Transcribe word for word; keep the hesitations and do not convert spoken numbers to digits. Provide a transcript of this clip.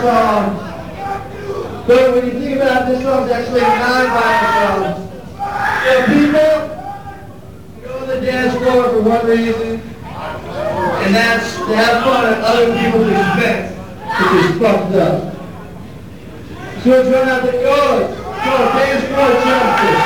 song. But when you think about it, this song's actually a non-violent song. So people go to the dance floor for one reason, and that's to have fun at other people's expense, which is fucked up. So let's run out the go. Go, dance floor justice.